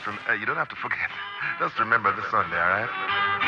you don't have to forget. Just remember this Sunday, all right?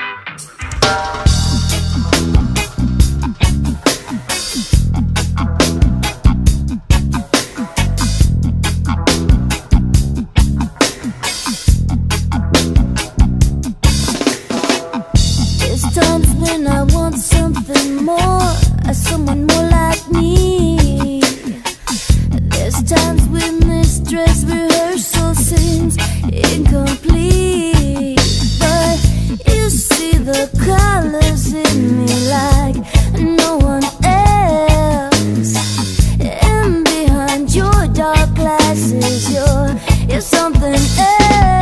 There's times when I want something more, someone more like me. There's times when this dress rehearsal seems incomplete, but you see the colors in me like no one else. And behind your dark glasses, you're something else.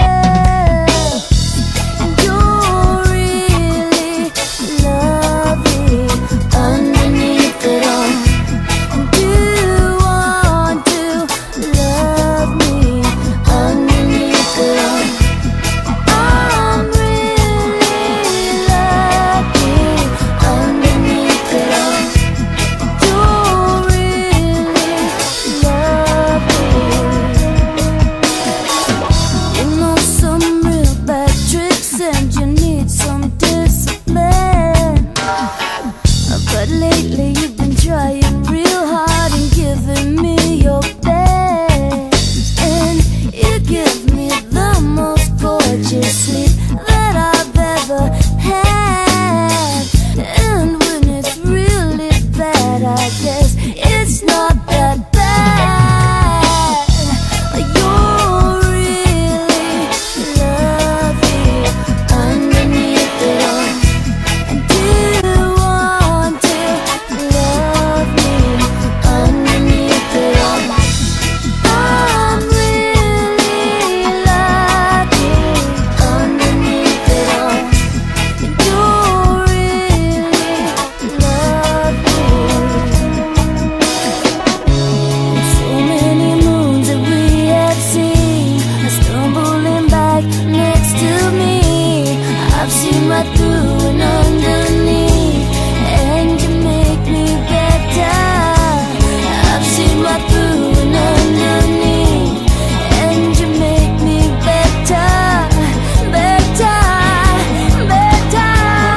You're really lovely underneath it all. Do you want to love me underneath it all? I'm really lucky underneath it all. You're really lovely. You know some real bad tricks and you need some discipline, but lately you've been trying real hard and giving me your best. And you give me the most gorgeous sleep that I've ever had. And when it's really bad, I guess it's not that bad. You're really lovely underneath it all. And do you want to love me underneath it all? I'm really lucky underneath it all. And you're really lovely. So many moons that we have seen are stumbling back next to me. I've seen right through and underneath, and you make me better. I've seen right through and underneath, and you make me better, better, better.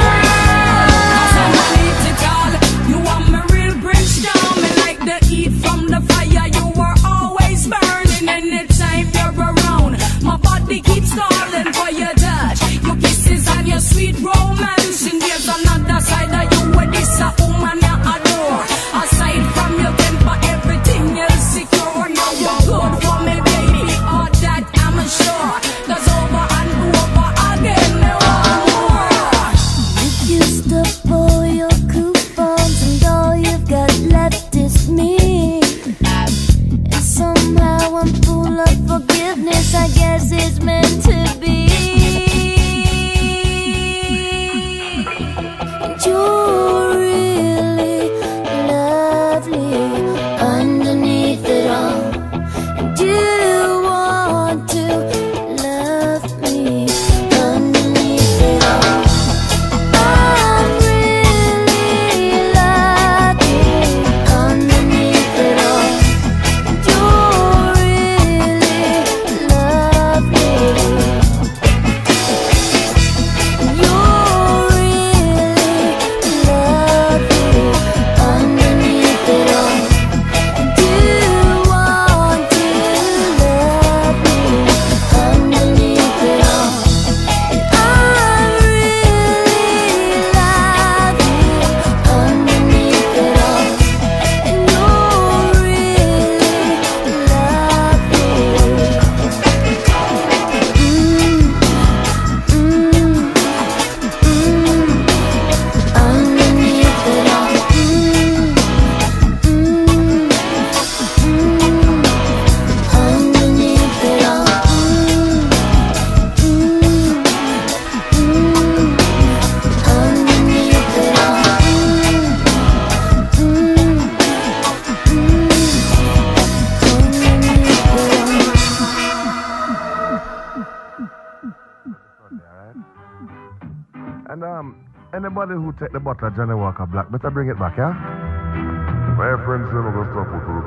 You are my real brimstone, and like the heat from the fire, you are always burning. Anytime you're around, my body keeps calling for your touch, your kisses and your sweet romance. And there's another side of you where this a woman you adore. Aside from your temper, everything else secure. Now you're good for me, baby, all that I'm sure. 'Cause over and over again, there are more. You used up all your coupons and all you've got left is me. And somehow I'm full of forgiveness, I guess it's meant to be. And you're really lovely underneath it all. And do you want to love me underneath it all? I'm really lucky underneath it all. And you're really lovely. And you're really lovely underneath it all. And do you want to love me underneath it all? And I'm really lucky underneath it all. And you're really underneath it all. Underneath it all. Underneath it all. Sunday, all right? And anybody who take the bottle of Johnny Walker Black, better bring it back, yeah? My friends, you know the stuff with